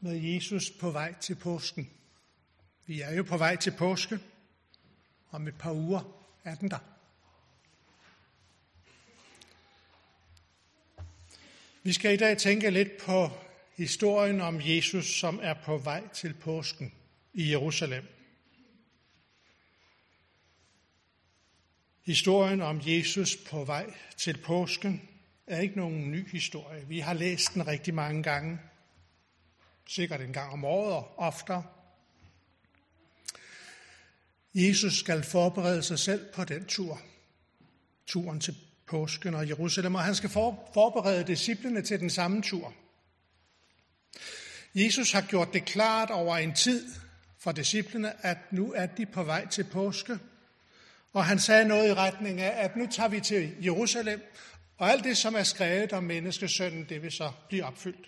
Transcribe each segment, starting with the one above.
med Jesus på vej til påsken. Vi er jo på vej til påske. Om et par uger er den der. Vi skal i dag tænke lidt på historien om Jesus, som er på vej til påsken i Jerusalem. Historien om Jesus på vej til påsken er ikke nogen ny historie. Vi har læst den rigtig mange gange. Sikkert en gang om året og oftere. Jesus skal forberede sig selv på den tur. Turen til påsken og Jerusalem, og han skal forberede disciplene til den samme tur. Jesus har gjort det klart over en tid for disciplene, at nu er de på vej til påske. Og han sagde noget i retning af, at nu tager vi til Jerusalem, og alt det, som er skrevet om menneskesønnen, det vil så blive opfyldt.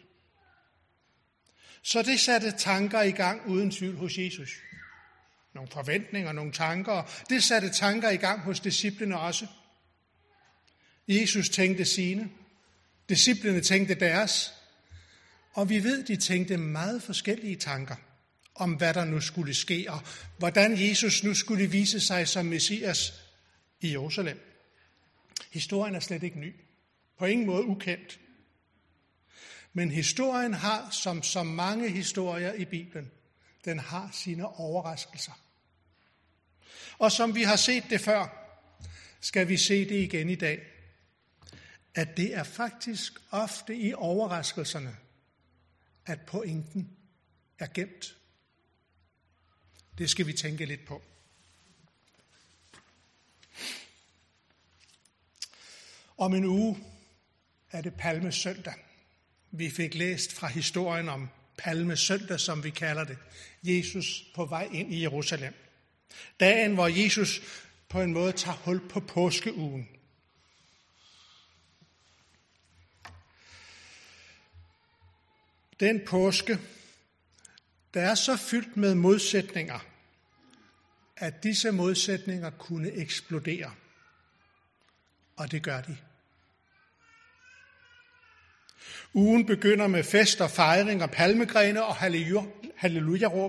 Så det satte tanker i gang uden tvivl hos Jesus. Nogle forventninger, nogle tanker. Det satte tanker i gang hos disciplene også. Jesus tænkte sine. Disciplene tænkte deres. Og vi ved, de tænkte meget forskellige tanker om, hvad der nu skulle ske, og hvordan Jesus nu skulle vise sig som Messias i Jerusalem. Historien er slet ikke ny. På ingen måde ukendt. Men historien har, som så mange historier i Bibelen, den har sine overraskelser. Og som vi har set det før, skal vi se det igen i dag. At det er faktisk ofte i overraskelserne, at pointen er gemt. Det skal vi tænke lidt på. Om en uge er det Palmesøndag. Vi fik læst fra historien om Palmesøndag, som vi kalder det. Jesus på vej ind i Jerusalem. Dagen, hvor Jesus på en måde tager hul på påskeugen. Den påske, der er så fyldt med modsætninger, at disse modsætninger kunne eksplodere. Og det gør de. Ugen begynder med fest og fejring og palmegrene og halleluja-råb.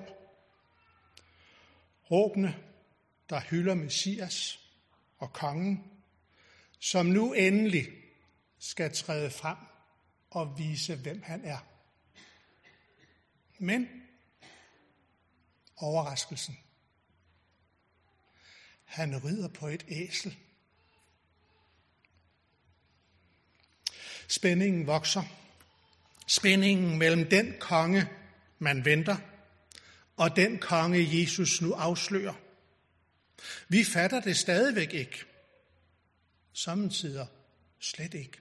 Råbene, der hylder Messias og kongen, som nu endelig skal træde frem og vise, hvem han er. Men overraskelsen. Han rider på et æsel. Spændingen vokser. Spændingen mellem den konge, man venter, og den konge, Jesus nu afslører. Vi fatter det stadigvæk ikke. Samtidig slet ikke.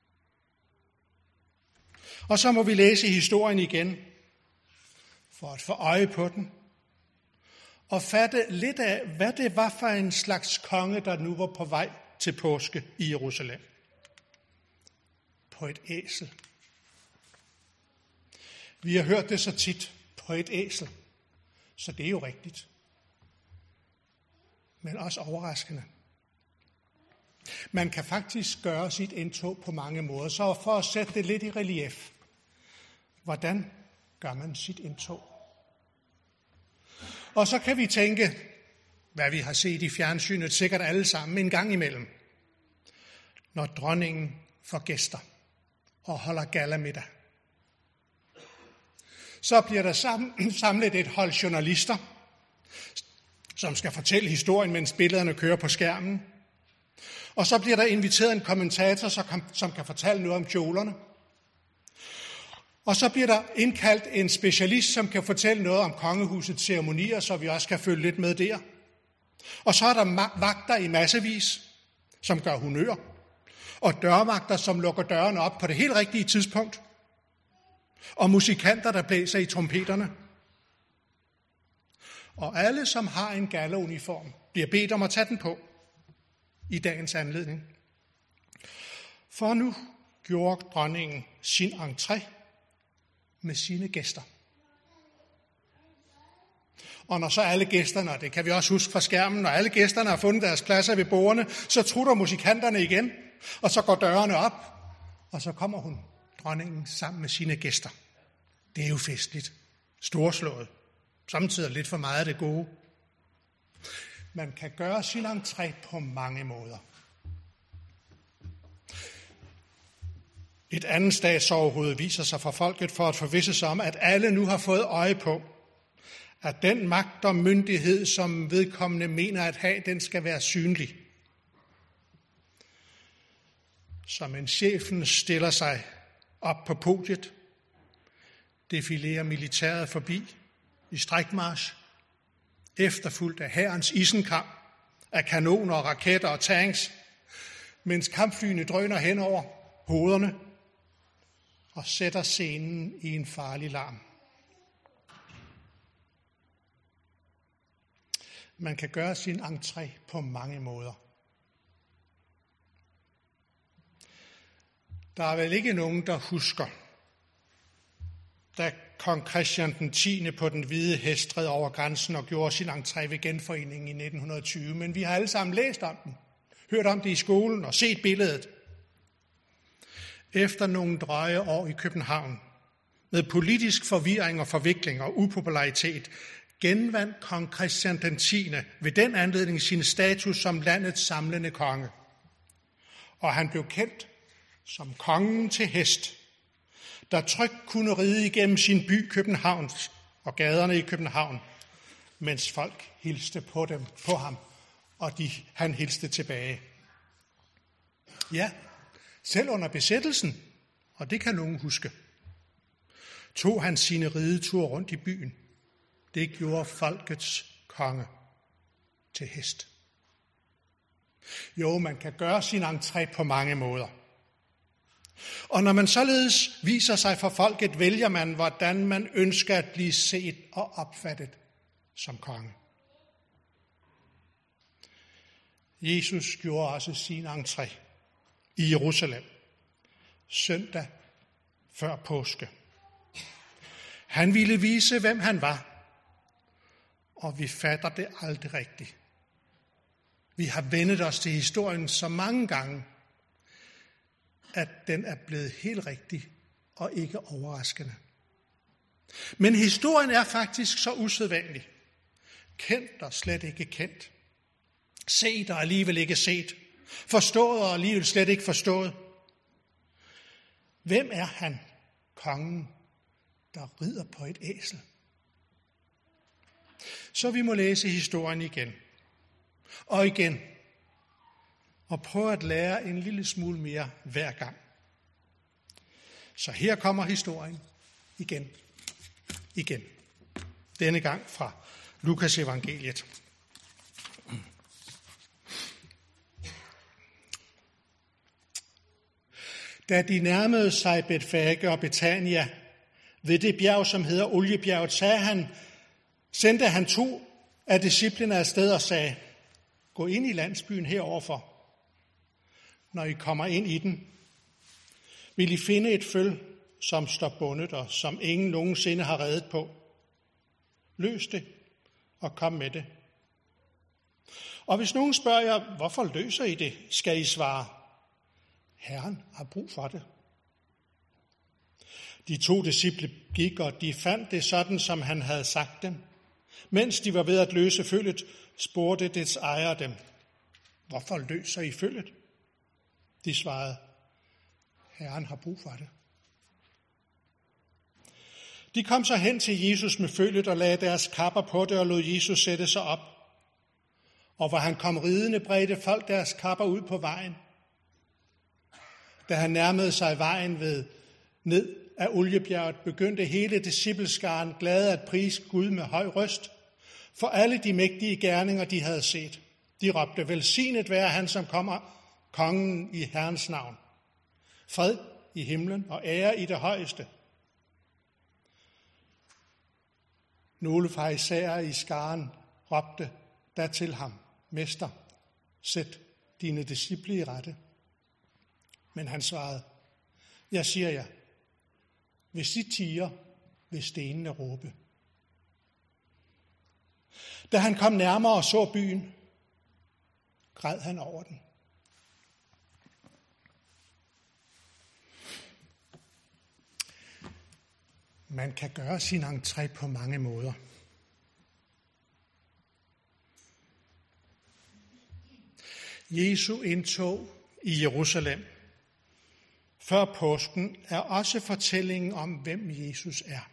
Og så må vi læse historien igen, for at få øje på den, og fatte lidt af, hvad det var for en slags konge, der nu var på vej til påske i Jerusalem. På et æsel. Vi har hørt det så tit, på et æsel, så det er jo rigtigt. Men også overraskende. Man kan faktisk gøre sit indtog på mange måder, så for at sætte det lidt i relief. Hvordan gør man sit indtog? Og så kan vi tænke, hvad vi har set i fjernsynet, sikkert alle sammen en gang imellem. Når dronningen får gæster og holder gallamiddag. Så bliver der samlet et hold journalister, som skal fortælle historien, mens billederne kører på skærmen. Og så bliver der inviteret en kommentator, som kan fortælle noget om kjolerne. Og så bliver der indkaldt en specialist, som kan fortælle noget om kongehusets ceremonier, så vi også kan følge lidt med der. Og så er der vagter i massevis, som gør honør. Og dørvagter, som lukker dørene op på det helt rigtige tidspunkt. Og musikanter, der blæser i trompeterne. Og alle, som har en gallauniform, bliver bedt om at tage den på i dagens anledning. For nu gjorde dronningen sin entré med sine gæster. Og når så alle gæsterne, og det kan vi også huske fra skærmen, når alle gæsterne har fundet deres pladser ved bordene, så trutter musikanterne igen, og så går dørene op, og så kommer dronningen sammen med sine gæster. Det er jo festligt, storslået, samtidig lidt for meget af det gode. Man kan gøre sin entré på mange måder. Et andet statsoverhoved viser sig for folket for at forvisse sig om, at alle nu har fået øje på, at den magt og myndighed, som vedkommende mener at have, den skal være synlig. Som en chefen stiller sig op på podiet, defilerer militæret forbi i strækmarch, efterfulgt af hærens isenkram, af kanoner, raketter og tanks, mens kampflyene drøner hen over hovederne og sætter scenen i en farlig larm. Man kan gøre sin entré på mange måder. Der er vel ikke nogen, der husker, da kong Christian den 10. på den hvide hest red over grænsen og gjorde sin entré ved genforeningen i 1920, men vi har alle sammen læst om den, hørt om det i skolen og set billedet. Efter nogle drøje år i København, med politisk forvirring og forvikling og upopularitet, genvandt kong Christian den 10. ved den anledning sin status som landets samlende konge. Og han blev kendt som kongen til hest, der trygt kunne ride igennem sin by København og gaderne i København, mens folk hilste på ham, og han hilste tilbage. Ja, selv under besættelsen, og det kan nogen huske, tog han sine rideture rundt i byen. Det gjorde folkets konge til hest. Jo, man kan gøre sin entré på mange måder. Og når man således viser sig for folket, vælger man, hvordan man ønsker at blive set og opfattet som konge. Jesus gjorde også sin entré i Jerusalem søndag før påske. Han ville vise, hvem han var, og vi fatter det aldrig rigtigt. Vi har vendet os til historien så mange gange, at den er blevet helt rigtig og ikke overraskende. Men historien er faktisk så usædvanlig. Kendt og slet ikke kendt. Set og alligevel ikke set. Forstået og alligevel slet ikke forstået. Hvem er han, kongen, der rider på et æsel? Så vi må læse historien igen. Og igen. Og prøve at lære en lille smule mere hver gang. Så her kommer historien igen. Denne gang fra Lukas evangeliet. Da de nærmede sig Betfage og Betania ved det bjerg, som hedder Oliebjerget, sendte han 2 af disciplene afsted og sagde: gå ind i landsbyen heroverfor. Når I kommer ind i den, vil I finde et føl, som står bundet og som ingen nogensinde har reddet på. Løs det og kom med det. Og hvis nogen spørger jer, hvorfor løser I det, skal I svare: Herren har brug for det. De 2 disciple gik, og de fandt det sådan, som han havde sagt dem. Mens de var ved at løse føllet, spurgte dets ejer dem: hvorfor løser I føllet? De svarede: Herren har brug for det. De kom så hen til Jesus med føllet og lagde deres kapper på det og lod Jesus sætte sig op. Og hvor han kom ridende, bredte folk deres kapper ud på vejen. Da han nærmede sig vejen ned af Oliebjerget, begyndte hele discipleskaren glade at prise Gud med høj røst for alle de mægtige gerninger, de havde set. De råbte: velsignet være han, som kommer, kongen i Herrens navn. Fred i himlen og ære i det højeste. Nogle farisæere i skaren råbte da til ham: Mester, sæt dine disciple i rette. Men han svarede: jeg siger jer, hvis de tier, vil stenene råbe. Da han kom nærmere og så byen, græd han over den. Man kan gøre sin entré på mange måder. Jesu indtog i Jerusalem før påsken er også fortællingen om, hvem Jesus er.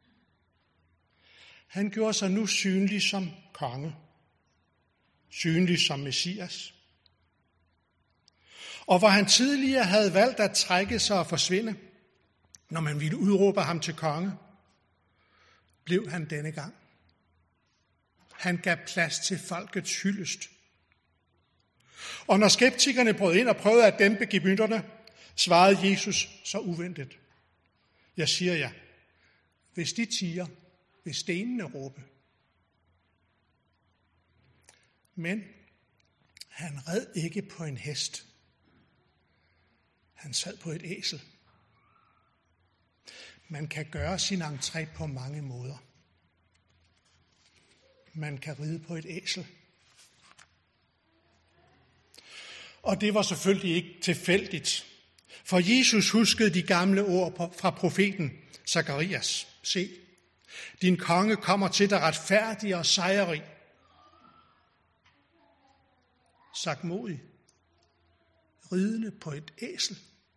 Han gjorde sig nu synlig som konge, synlig som Messias. Og hvor han tidligere havde valgt at trække sig og forsvinde, når man ville udråbe ham til konge, blev han denne gang. Han gav plads til folkets hyldest. Og når skeptikerne brød ind og prøvede at dæmpe gemytterne, svarede Jesus så uventet: Jeg siger jer, hvis de tier, vil stenene råbe. Men han red ikke på en hest. Han sad på et æsel. Man kan gøre sin entré på mange måder. Man kan ride på et æsel. Og det var selvfølgelig ikke tilfældigt, for Jesus huskede de gamle ord fra profeten Zakarias. Se, din konge kommer til dig retfærdig og sejrrig. Sagtmodig, ridende på et æsel.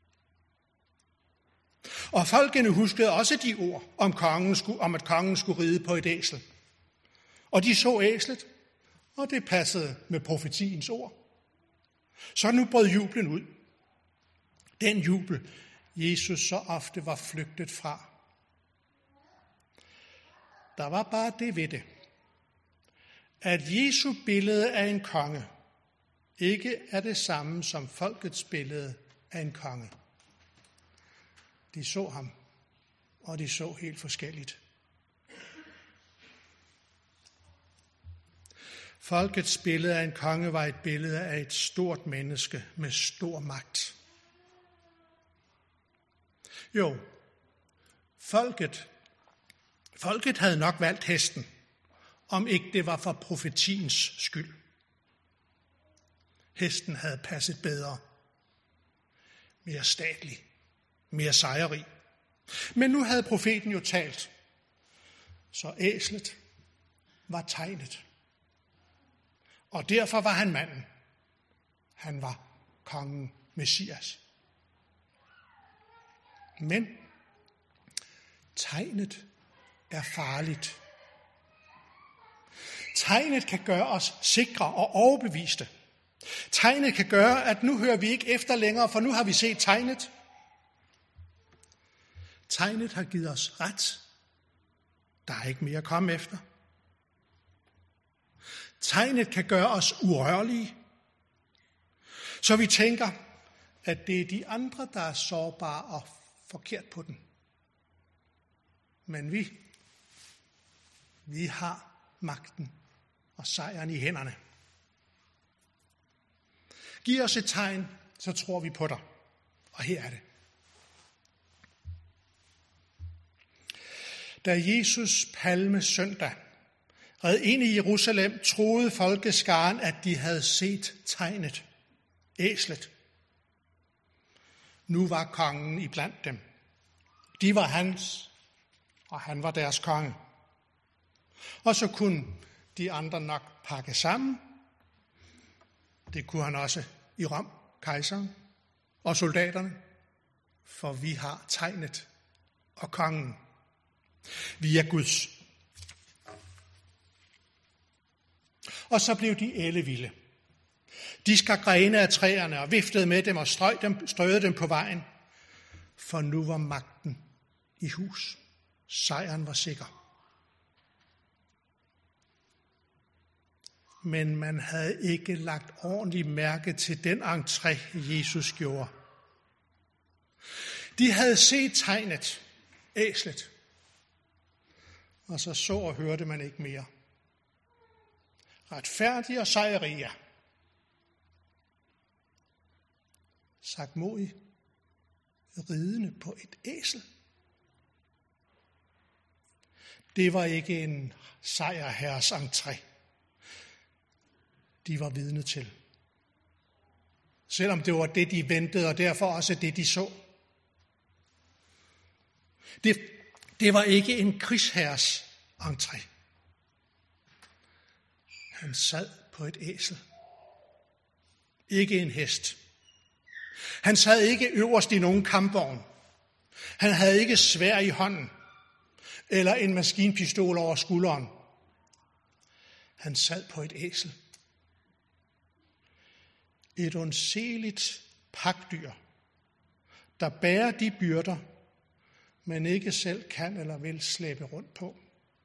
Og folkene huskede også de ord om at kongen skulle ride på et æsel. Og de så æslet, og det passede med profetiens ord. Så nu brød jublen ud. Den jubel, Jesus så ofte var flygtet fra. Der var bare det ved det, at Jesu billede af en konge ikke er det samme som folkets billede af en konge. De så ham, og de så helt forskelligt. Folkets billede af en konge var et billede af et stort menneske med stor magt. Jo, folket havde nok valgt hesten, om ikke det var for profetiens skyld. Hesten havde passet bedre, mere statlig, mere sejrrig. Men nu havde profeten jo talt, så æslet var tegnet. Og derfor var han manden. Han var kongen Messias. Men tegnet er farligt. Tegnet kan gøre os sikre og overbeviste. Tegnet kan gøre, at nu hører vi ikke efter længere, for nu har vi set tegnet. Tegnet har givet os ret. Der er ikke mere at komme efter. Tegnet kan gøre os urørlige, så vi tænker, at det er de andre, der er sårbare og forkert på den. Men vi har magten og sejren i hænderne. Giv os et tegn, så tror vi på dig. Og her er det. Da Jesus palmesøndag red ind i Jerusalem, troede folkeskaren, at de havde set tegnet, æslet. Nu var kongen iblandt dem. De var hans, og han var deres konge. Og så kunne de andre nok pakke sammen. Det kunne han også i Rom, kejseren og soldaterne. For vi har tegnet og kongen. Vi er Guds. Og så blev de ellevilde. De skar grene af træerne og viftede med dem og strøede dem på vejen. For nu var magten i hus. Sejren var sikker. Men man havde ikke lagt ordentligt mærke til den entré, Jesus gjorde. De havde set tegnet, æslet, og så og hørte man ikke mere. Retfærdig og sejrrig, sagtmodig, ridende på et æsel. Det var ikke en sejrherres entré, de var vidne til. Selvom det var det, de ventede, og derfor også det, de så. Det Det var ikke en krigsherres entré. Han sad på et æsel. Ikke en hest. Han sad ikke øverst i nogen kampvogn. Han havde ikke sværd i hånden eller en maskinpistol over skulderen. Han sad på et æsel. Et undseeligt pakdyr, der bærer de byrder, man ikke selv kan eller vil slæbe rundt på.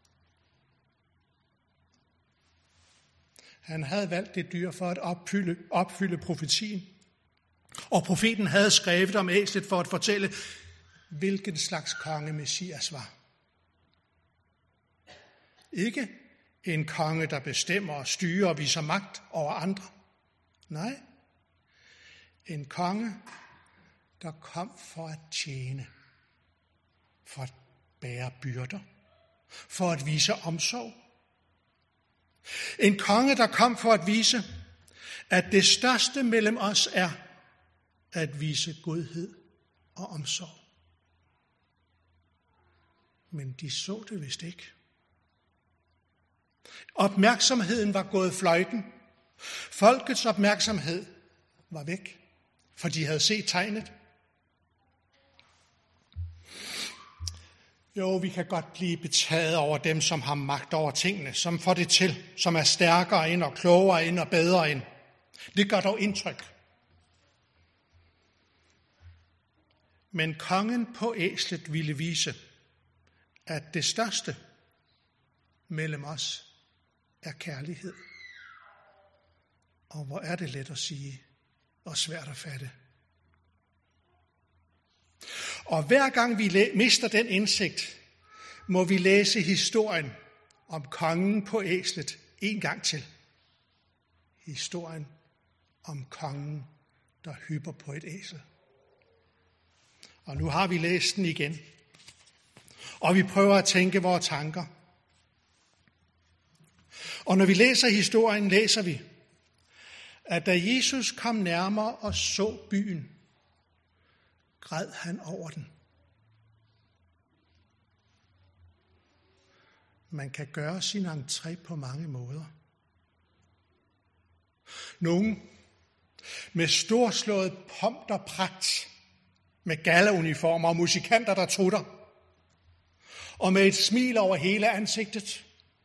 Han havde valgt det dyr for at opfylde profetien. Og profeten havde skrevet om æslet for at fortælle, hvilken slags konge Messias var. Ikke en konge, der bestemmer og styrer og viser magt over andre. Nej, en konge, der kom for at tjene, for at bære byrder, for at vise omsorg. En konge, der kom for at vise, at det største mellem os er at vise godhed og omsorg. Men de så det vist ikke. Opmærksomheden var gået fløjten. Folkets opmærksomhed var væk, for de havde set tegnet. Jo, vi kan godt blive betaget over dem, som har magt over tingene, som får det til, som er stærkere end og klogere end og bedre end. Det gør dog indtryk. Men kongen på æslet ville vise, at det største mellem os er kærlighed. Og hvor er det let at sige og svært at fatte. Og hver gang vi mister den indsigt, må vi læse historien om kongen på æslet en gang til. Historien om kongen, der hypper på et æsel. Og nu har vi læst den igen. Og vi prøver at tænke vores tanker. Og når vi læser historien, læser vi, at da Jesus kom nærmere og så byen, græd han over den. Man kan gøre sin entré på mange måder. Nogle med storslået pomp og pragt, med gallauniformer og musikanter, der trutter, og med et smil over hele ansigtet.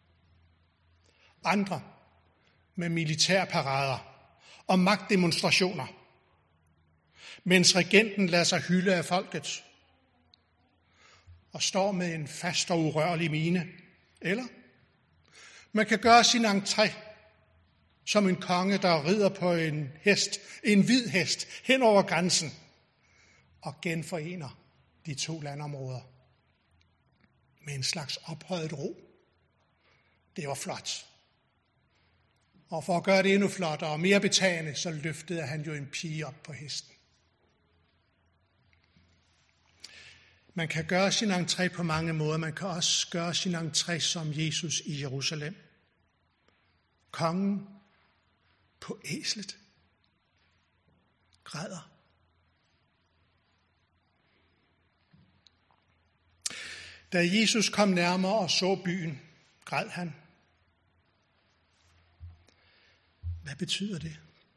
Andre med militærparader og magtdemonstrationer, mens regenten lader sig hylde af folket og står med en fast og urørlig mine. Eller man kan gøre sin entré som en konge, der rider på en hvid hest hen over grænsen og genforener de to landområder med en slags ophøjet ro. Det var flot. Og for at gøre det endnu flottere og mere betagende, så løftede han jo en pige op på hesten. Man kan gøre sin entré på mange måder. Man kan også gøre sin entré som Jesus i Jerusalem. Kongen på æslet græder. Da Jesus kom nærmere og så byen, græd han. Hvad betyder det?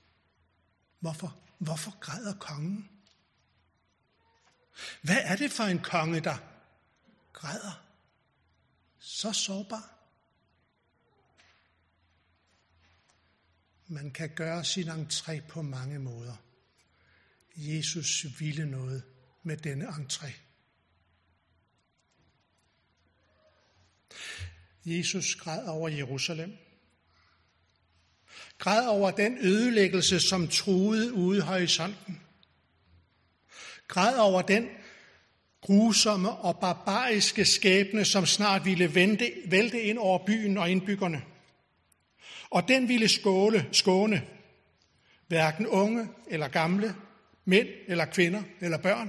Hvorfor græder kongen? Hvad er det for en konge, der græder? Så sårbar. Man kan gøre sin entré på mange måder. Jesus ville noget med denne entré. Jesus græd over Jerusalem. Græd over den ødelæggelse, som truede ude i horisonten. Græd over den grusomme og barbariske skæbne, som snart ville vælte ind over byen og indbyggerne. Og den ville skåne hverken unge eller gamle, mænd eller kvinder eller børn.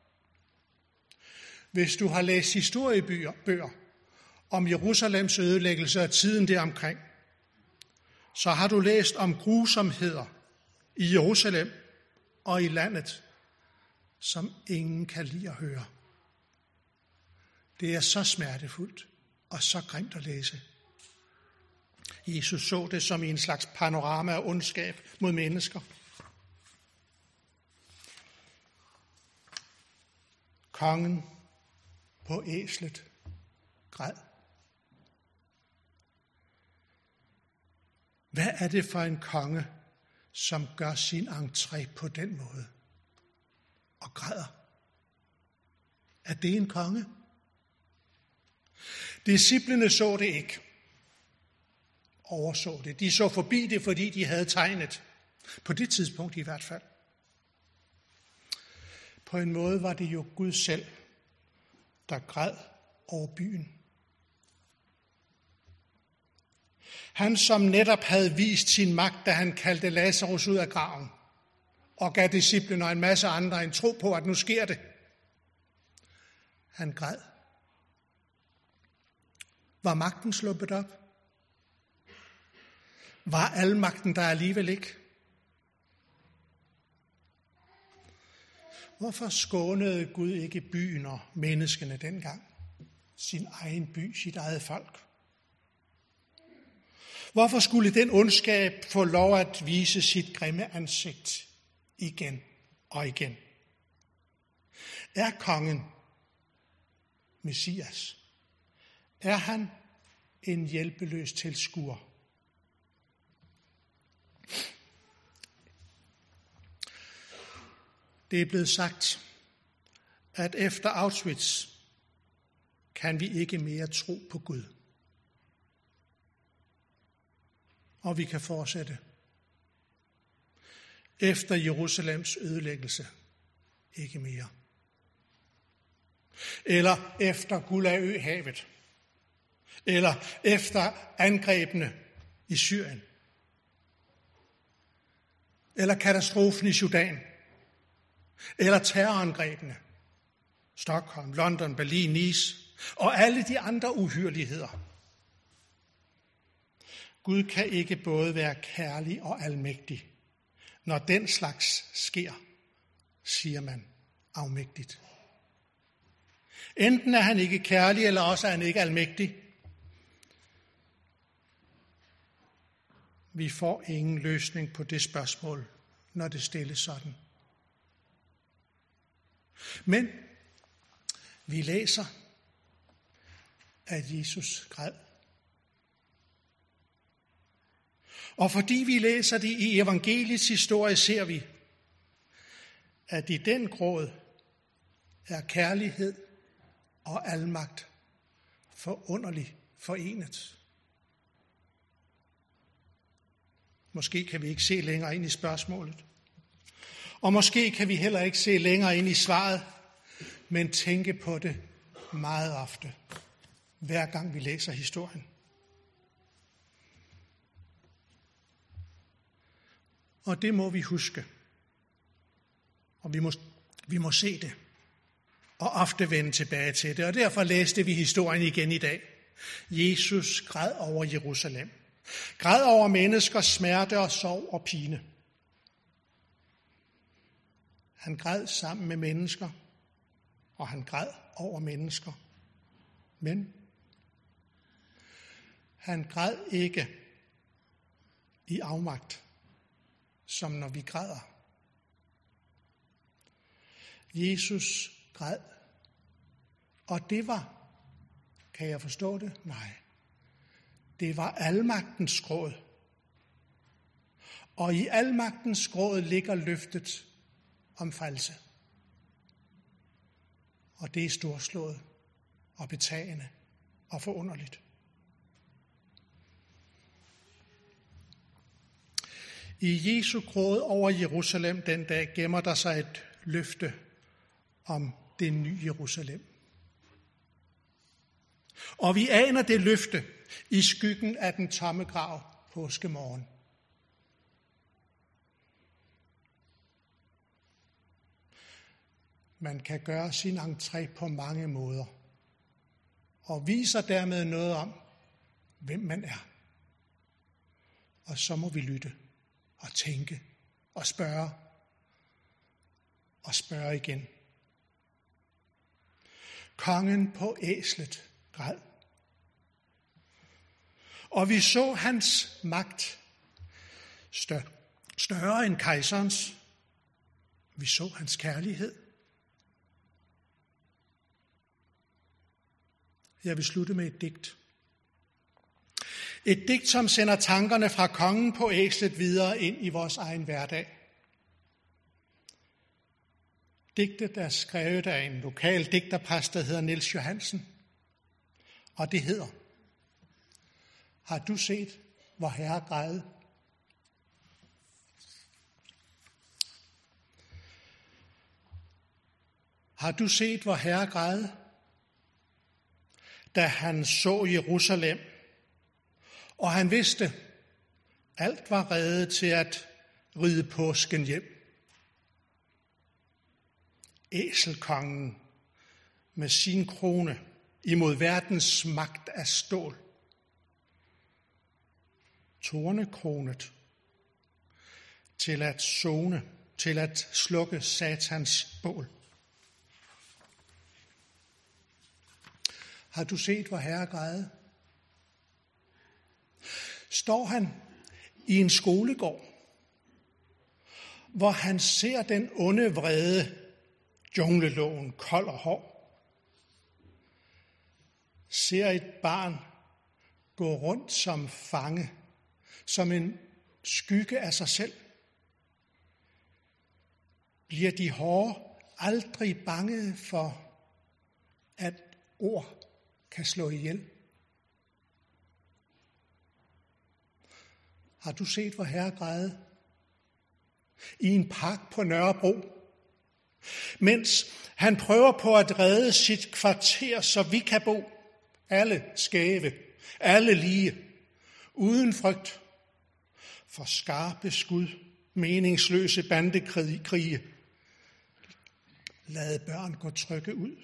Hvis du har læst historiebøger om Jerusalems ødelæggelse og tiden deromkring, så har du læst om grusomheder i Jerusalem og i landet, som ingen kan lide at høre. Det er så smertefuldt og så grimt at læse. Jesus så det som i en slags panorama af ondskab mod mennesker. Kongen på æslet græd. Hvad er det for en konge, som gør sin entré på den måde og græder? Er det en konge? Disciplene så det ikke. Overså det. De så forbi det, fordi de havde tegnet. På det tidspunkt i hvert fald. På en måde var det jo Gud selv, der græd over byen. Han, som netop havde vist sin magt, da han kaldte Lazarus ud af graven, og gav disciplene og en masse andre en tro på, at nu sker det. Han græd. Var magten sluppet op? Var almagten der alligevel ikke? Hvorfor skånede Gud ikke byen og menneskene dengang? Sin egen by, sit eget folk. Hvorfor skulle den ondskab få lov at vise sit grimme ansigt igen og igen? Er kongen Messias? Er han en hjælpeløs tilskuer? Det er blevet sagt, at efter Auschwitz kan vi ikke mere tro på Gud. Og vi kan fortsætte. Efter Jerusalems ødelæggelse ikke mere. Eller efter Gulaøhavet. Eller efter angrebene i Syrien. Eller katastrofen i Sudan. Eller terrorangrebene. Stockholm, London, Berlin, Nice og alle de andre uhyrligheder. Gud kan ikke både være kærlig og almægtig. Når den slags sker, siger man afmægtigt. Enten er han ikke kærlig, eller også er han ikke almægtig. Vi får ingen løsning på det spørgsmål, når det stilles sådan. Men vi læser, at Jesus græd. Og fordi vi læser det i evangeliets historie, ser vi, at i den gråd er kærlighed og almagt forunderligt forenet. Måske kan vi ikke se længere ind i spørgsmålet. Og måske kan vi heller ikke se længere ind i svaret, men tænke på det meget ofte, hver gang vi læser historien. Og det må vi huske. Og vi må se det. Og ofte vende tilbage til det. Og derfor læste vi historien igen i dag. Jesus græd over Jerusalem. Græd over menneskers smerte og sorg og pine. Han græd sammen med mennesker, og han græd over mennesker. Men han græd ikke i afmagt, som når vi græder. Jesus græd, og det var, kan jeg forstå det? Nej. Det var almagtens gråd. Og i almagtens gråd ligger løftet om frelse. Og det er storslået og betagende og forunderligt. I Jesu gråd over Jerusalem den dag gemmer der sig et løfte om det nye Jerusalem. Og vi aner det løfte i skyggen af den tomme grav påskemorgen. Man kan gøre sin entré på mange måder, og viser dermed noget om, hvem man er. Og så må vi lytte og tænke og spørge igen. Kongen på æslet græd. Og vi så hans magt større end kejserens. Vi så hans kærlighed. Jeg vil slutte med et digt. Et digt, som sender tankerne fra kongen på æslet videre ind i vores egen hverdag. Digtet er skrevet af en lokal digterpræst, der hedder Niels Johansen. Og det hedder: Har du set, hvor Herre græd? Har du set, hvor Herre græd, da han så Jerusalem, og han vidste, alt var rede til at ride påsken hjem. Æselkongen med sin krone imod verdens magt af stål. Tornekronet til at sone, til at slukke Satans bål. Har du set, hvor Herre græd? Står han i en skolegård, hvor han ser den onde vrede, jungleloven kold og hård, ser et barn gå rundt som fange, som en skygge af sig selv. Bliver de hårde aldrig bange for, at ord kan slå ihjel? Har du set, hvor Herre græd? I en park på Nørrebro, mens han prøver på at redde sit kvarter, så vi kan bo alle skæve, alle lige, uden frygt for skarpe skud, meningsløse bandekrige. Lad børn gå trygge ud.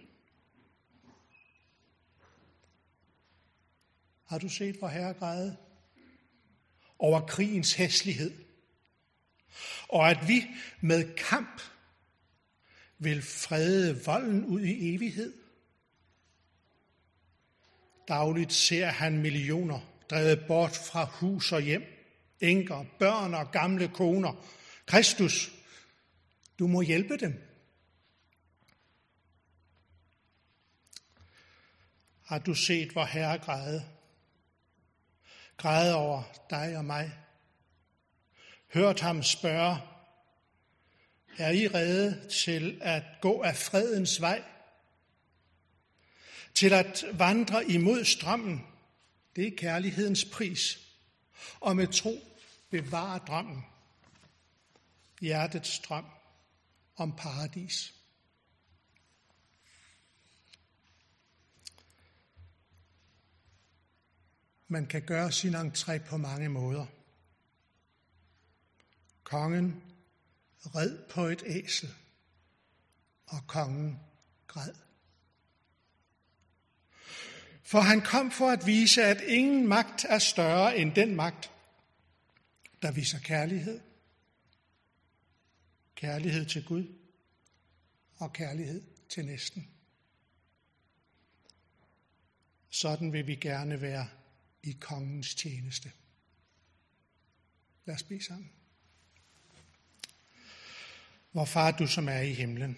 Har du set, hvor Herre græd? Over krigens hæslighed, og at vi med kamp vil frede volden ud i evighed. Dagligt ser han millioner drevet bort fra hus og hjem, enker, børn og gamle koner. Kristus, du må hjælpe dem. Har du set, hvor Herre græd? Græd over dig og mig. Hørt ham spørge: er I rede til at gå af fredens vej? Til at vandre imod strømmen? Det er kærlighedens pris. Og med tro bevare drømmen. Hjertets drøm om paradis. Man kan gøre sin entré på mange måder. Kongen red på et æsel, og kongen græd. For han kom for at vise, at ingen magt er større end den magt, der viser kærlighed. Kærlighed til Gud og kærlighed til næsten. Sådan vil vi gerne være i kongens tjeneste. Lad os bede sammen. Vor far, du som er i himlen.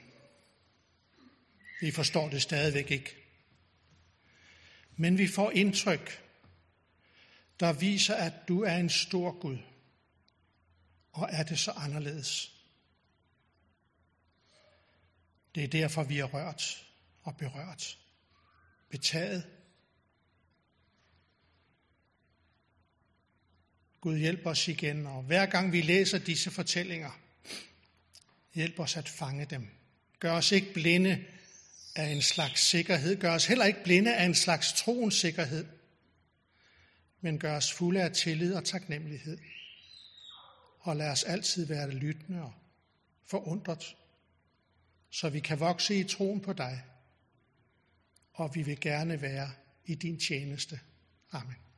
Vi forstår det stadigvæk ikke. Men vi får indtryk, der viser, at du er en stor Gud. Og er det så anderledes? Det er derfor, vi er rørt og berørt. Betaget. Gud, hjælp os igen, og hver gang vi læser disse fortællinger, hjælp os at fange dem. Gør os ikke blinde af en slags sikkerhed. Gør os heller ikke blinde af en slags troens sikkerhed. Men gør os fulde af tillid og taknemmelighed. Og lad os altid være lyttende og forundret, så vi kan vokse i troen på dig. Og vi vil gerne være i din tjeneste. Amen.